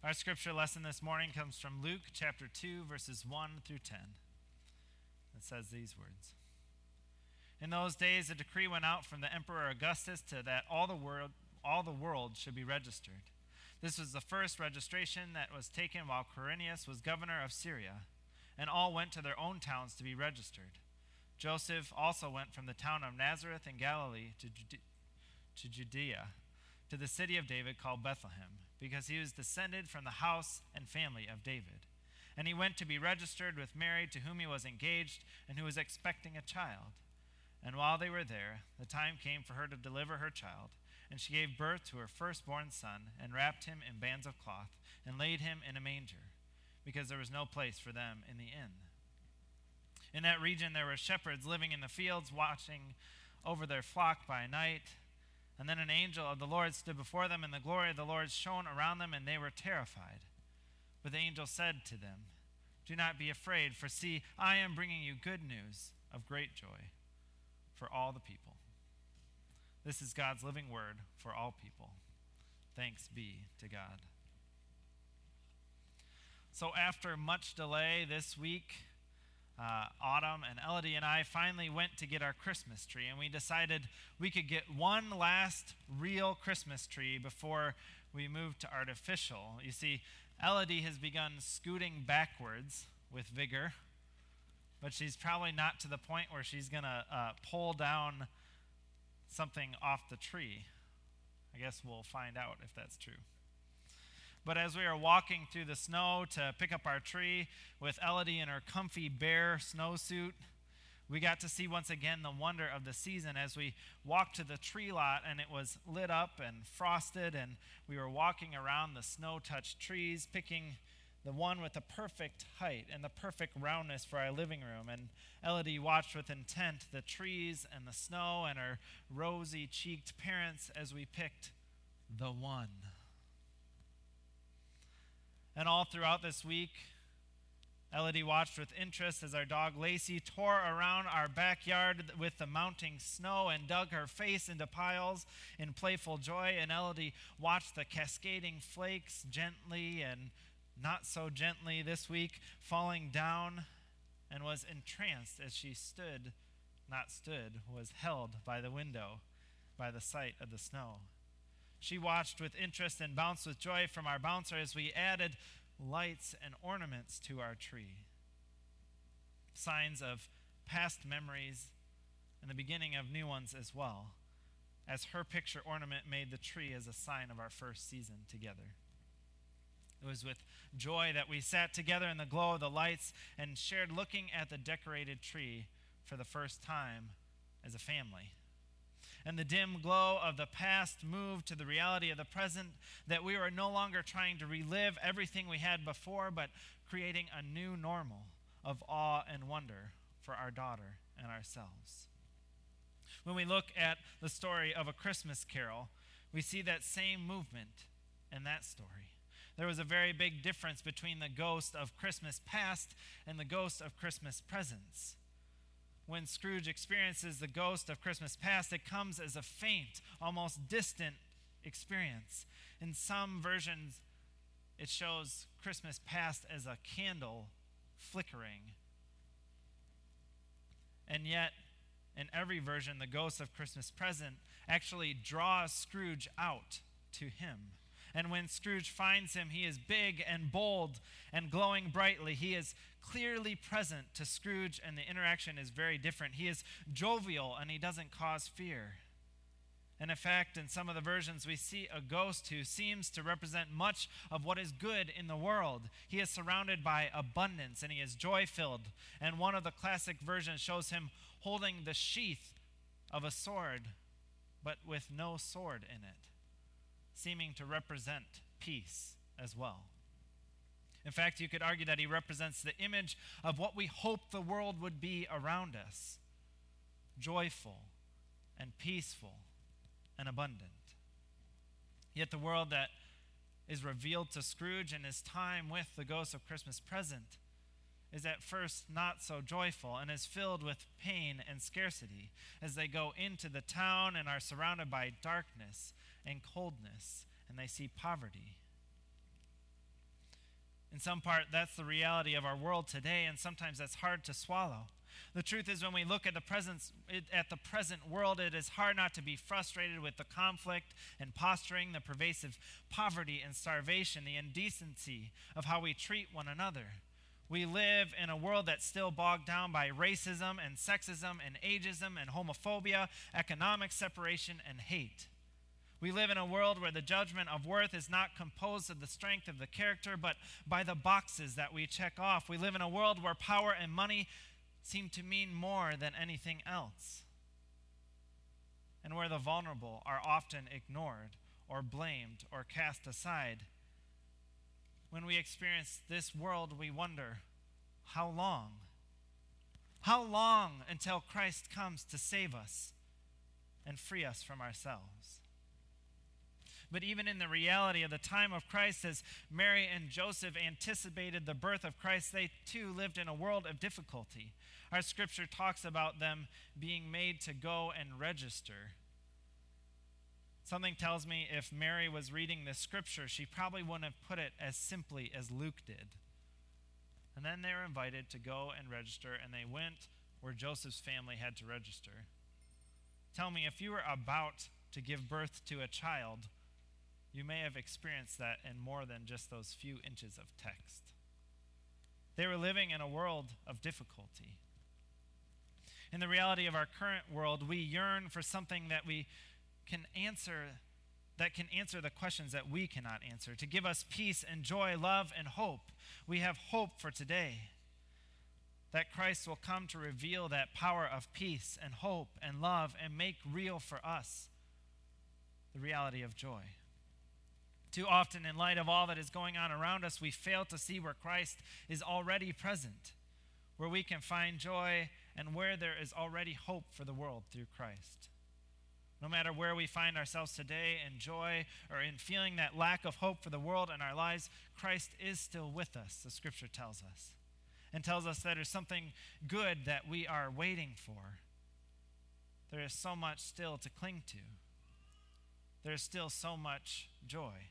Our scripture lesson this morning comes from Luke chapter 2, verses 1 through 10. It says these words. In those days, a decree went out from the Emperor Augustus that all the world should be registered. This was the first registration that was taken while Quirinius was governor of Syria, and all went to their own towns to be registered. Joseph also went from the town of Nazareth in Galilee to Judea, to the city of David called Bethlehem, because he was descended from the house and family of David. And he went to be registered with Mary, to whom he was engaged, and who was expecting a child. And while they were there, the time came for her to deliver her child. And she gave birth to her firstborn son, and wrapped him in bands of cloth, and laid him in a manger, because there was no place for them in the inn. In that region there were shepherds living in the fields, watching over their flock by night. And then an angel of the Lord stood before them, and the glory of the Lord shone around them, and they were terrified. But the angel said to them, "Do not be afraid, for see, I am bringing you good news of great joy for all the people." This is God's living word for all people. Thanks be to God. So after much delay this week, Autumn and Elodie and I finally went to get our Christmas tree, and we decided we could get one last real Christmas tree before we moved to artificial. You see, Elodie has begun scooting backwards with vigor, but she's probably not to the point where she's going to pull down something off the tree. I guess we'll find out if that's true. But as we were walking through the snow to pick up our tree with Elodie in her comfy bear snowsuit, we got to see once again the wonder of the season as we walked to the tree lot, and it was lit up and frosted, and we were walking around the snow-touched trees, picking the one with the perfect height and the perfect roundness for our living room. And Elodie watched with intent the trees and the snow and her rosy-cheeked parents as we picked the one. And all throughout this week, Elodie watched with interest as our dog Lacey tore around our backyard with the mounting snow and dug her face into piles in playful joy. And Elodie watched the cascading flakes gently and not so gently this week falling down, and was entranced as she was held by the window by the sight of the snow. She watched with interest and bounced with joy from our bouncer as we added lights and ornaments to our tree. Signs of past memories and the beginning of new ones as well, as her picture ornament made the tree as a sign of our first season together. It was with joy that we sat together in the glow of the lights and shared looking at the decorated tree for the first time as a family. And the dim glow of the past moved to the reality of the present, that we were no longer trying to relive everything we had before, but creating a new normal of awe and wonder for our daughter and ourselves. When we look at the story of A Christmas Carol, we see that same movement in that story. There was a very big difference between the ghost of Christmas past and the ghost of Christmas presents. When Scrooge experiences the ghost of Christmas past, it comes as a faint, almost distant experience. In some versions, it shows Christmas past as a candle flickering. And yet, in every version, the ghost of Christmas present actually draws Scrooge out to him. And when Scrooge finds him, he is big and bold and glowing brightly. He is clearly present to Scrooge, and the interaction is very different. He is jovial, and he doesn't cause fear. And in fact, in some of the versions, we see a ghost who seems to represent much of what is good in the world. He is surrounded by abundance, and he is joy-filled. And one of the classic versions shows him holding the sheath of a sword, but with no sword in it, seeming to represent peace as well. In fact, you could argue that he represents the image of what we hope the world would be around us: joyful and peaceful and abundant. Yet the world that is revealed to Scrooge in his time with the ghost of Christmas present is at first not so joyful and is filled with pain and scarcity as they go into the town and are surrounded by darkness and coldness, and they see poverty. In some part, that's the reality of our world today, and sometimes that's hard to swallow. The truth is, when we look at the present world, it is hard not to be frustrated with the conflict and posturing, the pervasive poverty and starvation, the indecency of how we treat one another. We live in a world that's still bogged down by racism and sexism and ageism and homophobia, economic separation and hate. We live in a world where the judgment of worth is not composed of the strength of the character, but by the boxes that we check off. We live in a world where power and money seem to mean more than anything else, and where the vulnerable are often ignored or blamed or cast aside. When we experience this world, we wonder, how long? How long until Christ comes to save us and free us from ourselves? But even in the reality of the time of Christ, as Mary and Joseph anticipated the birth of Christ, they too lived in a world of difficulty. Our scripture talks about them being made to go and register. Something tells me if Mary was reading this scripture, she probably wouldn't have put it as simply as Luke did. And then they were invited to go and register, and they went where Joseph's family had to register. Tell me, if you were about to give birth to a child, you may have experienced that in more than just those few inches of text. They were living in a world of difficulty. In the reality of our current world, we yearn for something that can answer the questions that we cannot answer, to give us peace and joy, love and hope. We have hope for today, that Christ will come to reveal that power of peace and hope and love and make real for us the reality of joy. Too often, in light of all that is going on around us, we fail to see where Christ is already present, where we can find joy and where there is already hope for the world through Christ. No matter where we find ourselves today in joy or in feeling that lack of hope for the world in our lives, Christ is still with us, the scripture tells us, and tells us that there's something good that we are waiting for. There is so much still to cling to. There's still so much joy.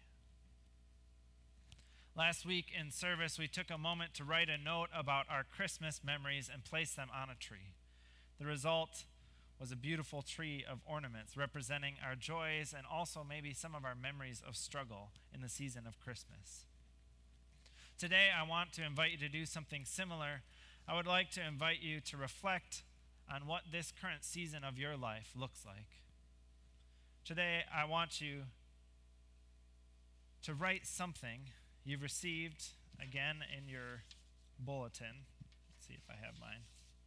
Last week in service, we took a moment to write a note about our Christmas memories and place them on a tree. The result was a beautiful tree of ornaments representing our joys and also maybe some of our memories of struggle in the season of Christmas. Today, I want to invite you to do something similar. I would like to invite you to reflect on what this current season of your life looks like. Today, I want you to write something you've received, again, in your bulletin. Let's see if I have mine.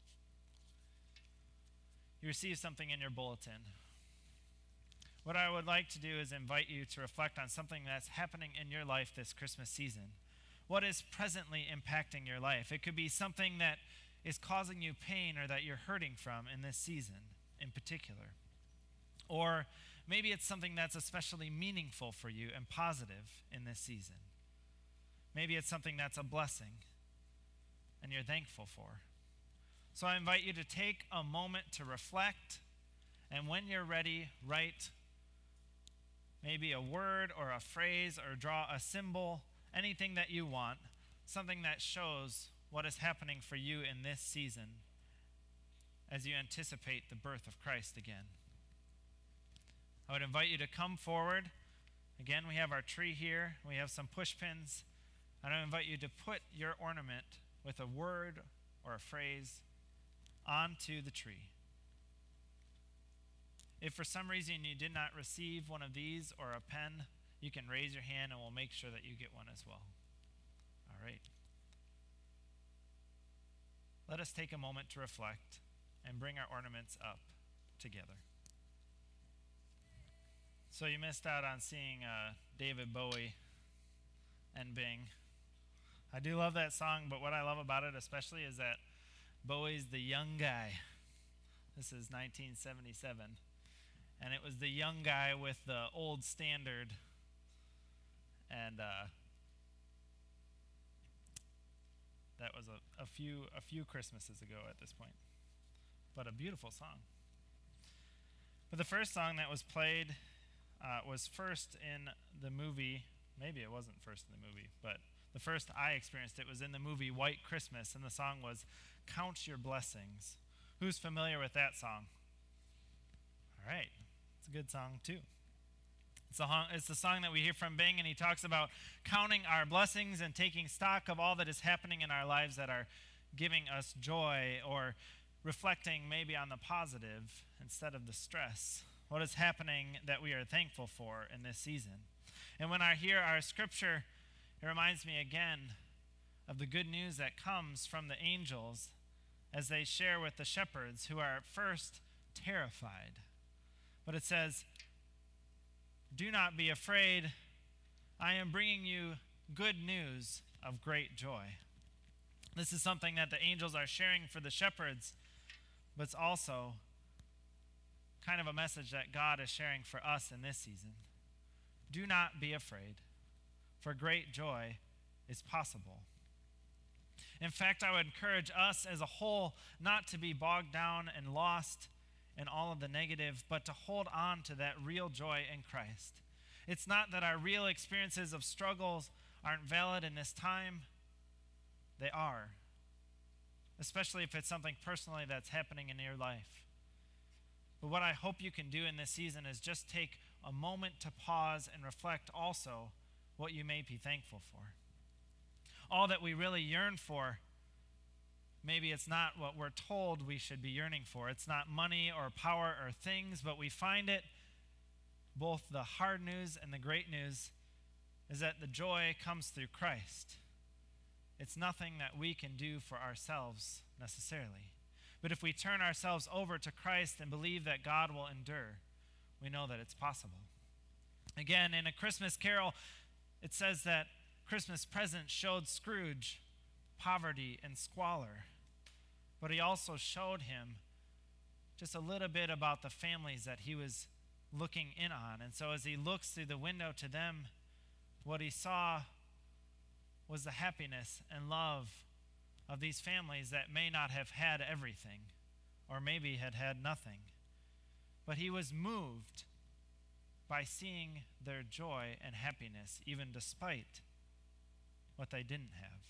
You received something in your bulletin. What I would like to do is invite you to reflect on something that's happening in your life this Christmas season. What is presently impacting your life? It could be something that is causing you pain or that you're hurting from in this season in particular. Or maybe it's something that's especially meaningful for you and positive in this season. Maybe it's something that's a blessing and you're thankful for. So I invite you to take a moment to reflect, and when you're ready, write maybe a word or a phrase or draw a symbol, anything that you want, something that shows what is happening for you in this season as you anticipate the birth of Christ again. I would invite you to come forward. Again, we have our tree here. We have some push pins. And I invite you to put your ornament with a word or a phrase onto the tree. If for some reason you did not receive one of these or a pen, you can raise your hand and we'll make sure that you get one as well. All right. Let us take a moment to reflect and bring our ornaments up together. So you missed out on seeing David Bowie and Bing. I do love that song, but what I love about it especially is that Bowie's the young guy. This is 1977. And it was the young guy with the old standard. And that was a few Christmases ago at this point. But a beautiful song. But the first song that was played was first in the movie maybe it wasn't first in the movie, but the first I experienced it was in the movie White Christmas, and the song was Count Your Blessings. Who's familiar with that song? All right, it's a good song too. It's the song that we hear from Bing, and he talks about counting our blessings and taking stock of all that is happening in our lives that are giving us joy, or reflecting maybe on the positive instead of the stress. What is happening that we are thankful for in this season? And when I hear our scripture, it reminds me again of the good news that comes from the angels as they share with the shepherds who are at first terrified. But it says, "Do not be afraid. I am bringing you good news of great joy." This is something that the angels are sharing for the shepherds, but it's also kind of a message that God is sharing for us in this season. Do not be afraid, for great joy is possible. In fact, I would encourage us as a whole not to be bogged down and lost in all of the negative, but to hold on to that real joy in Christ. It's not that our real experiences of struggles aren't valid in this time. They are, especially if it's something personally that's happening in your life. But what I hope you can do in this season is just take a moment to pause and reflect also what you may be thankful for. All that we really yearn for, maybe it's not what we're told we should be yearning for. It's not money or power or things, but we find it, both the hard news and the great news, is that the joy comes through Christ. It's nothing that we can do for ourselves necessarily. But if we turn ourselves over to Christ and believe that God will endure, we know that it's possible. Again, in A Christmas Carol, it says that Christmas presents showed Scrooge poverty and squalor, but he also showed him just a little bit about the families that he was looking in on. And so as he looks through the window to them, what he saw was the happiness and love of these families that may not have had everything, or maybe had had nothing. But he was moved by seeing their joy and happiness, even despite what they didn't have.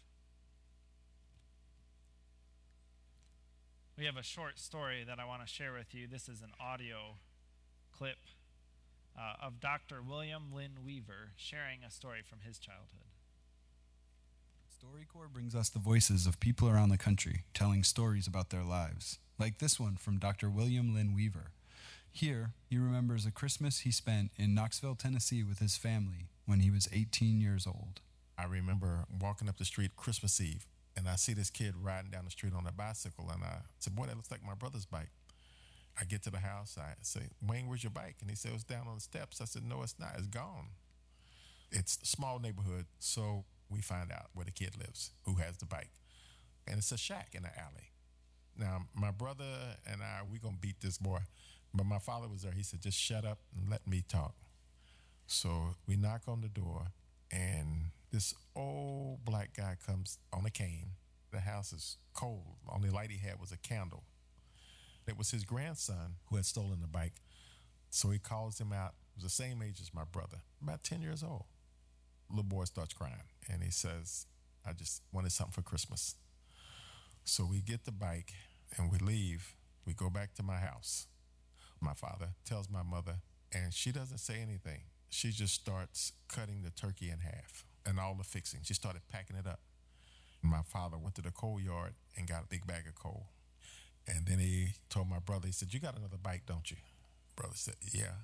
We have a short story that I want to share with you. This is an audio clip of Dr. William Lynn Weaver sharing a story from his childhood. StoryCorps brings us the voices of people around the country telling stories about their lives, like this one from Dr. William Lynn Weaver. Here, he remembers a Christmas he spent in Knoxville, Tennessee with his family when he was 18 years old. I remember walking up the street Christmas Eve, and I see this kid riding down the street on a bicycle, and I said, "Boy, that looks like my brother's bike." I get to the house, I say, "Wayne, where's your bike?" And he said, "It was down on the steps." I said, "No, it's not, it's gone." It's a small neighborhood, so we find out where the kid lives, who has the bike. And it's a shack in the alley. Now, my brother and I, we're going to beat this boy. But my father was there. He said, "Just shut up and let me talk." So we knock on the door, and this old black guy comes on a cane. The house is cold. The only light he had was a candle. It was his grandson who had stolen the bike. So he calls him out. He was the same age as my brother, about 10 years old. Little boy starts crying, and he says, "I just wanted something for Christmas." So we get the bike, and we leave. We go back to my house. My father tells my mother, and she doesn't say anything. She just starts cutting the turkey in half and all the fixings. She started packing it up. My father went to the coal yard and got a big bag of coal. And then he told my brother, he said, "You got another bike, don't you?" Brother said, "Yeah."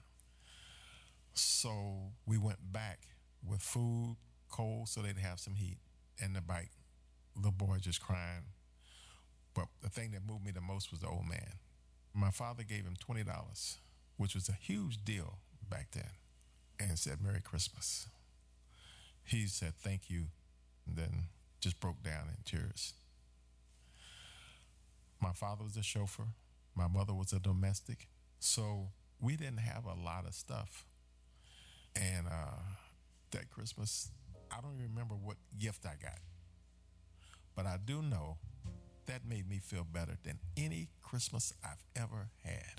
So we went back with food, coal, so they'd have some heat, and the bike. Little boy just crying. But the thing that moved me the most was the old man. My father gave him $20, which was a huge deal back then, and said, "Merry Christmas." He said, "Thank you," and then just broke down in tears. My father was a chauffeur. My mother was a domestic. So we didn't have a lot of stuff. And that Christmas, I don't even remember what gift I got. But I do know that made me feel better than any Christmas I've ever had.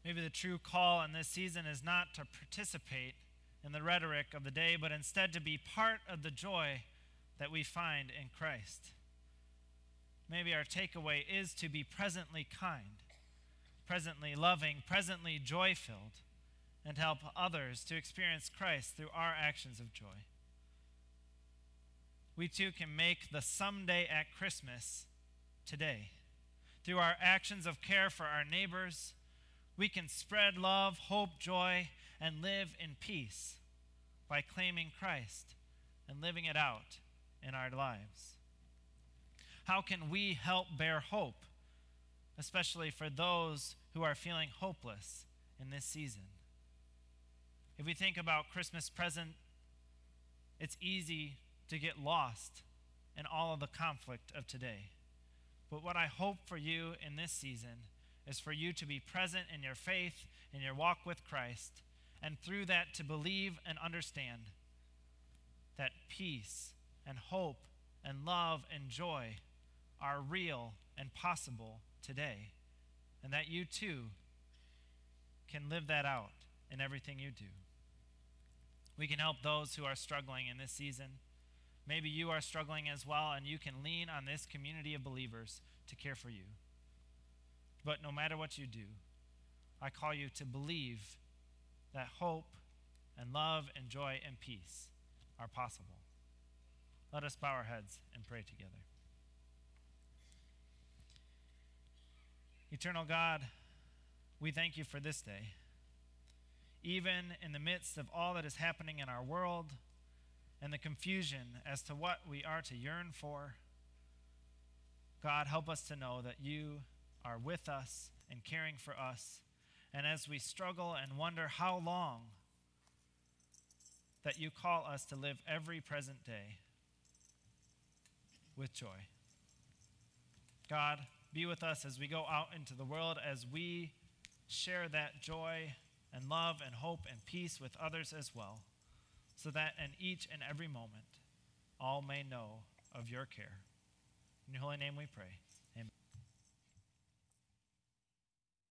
Maybe the true call in this season is not to participate in the rhetoric of the day, but instead to be part of the joy that we find in Christ. Maybe our takeaway is to be presently kind, presently loving, presently joy-filled, and help others to experience Christ through our actions of joy. We too can make the someday at Christmas today. Through our actions of care for our neighbors, we can spread love, hope, joy, and live in peace by claiming Christ and living it out in our lives. How can we help bear hope, especially for those who are feeling hopeless in this season? If we think about Christmas present, it's easy to get lost in all of the conflict of today. But what I hope for you in this season is for you to be present in your faith, in your walk with Christ, and through that to believe and understand that peace and hope and love and joy are real and possible today, and that you too can live that out in everything you do. We can help those who are struggling in this season. Maybe you are struggling as well, and you can lean on this community of believers to care for you. But no matter what you do, I call you to believe that hope and love and joy and peace are possible. Let us bow our heads and pray together. Eternal God, we thank you for this day. Even in the midst of all that is happening in our world and the confusion as to what we are to yearn for, God, help us to know that you are with us and caring for us. And as we struggle and wonder how long, that you call us to live every present day with joy. God, be with us as we go out into the world, as we share that joy and love and hope and peace with others as well, so that in each and every moment, all may know of your care. In your holy name we pray.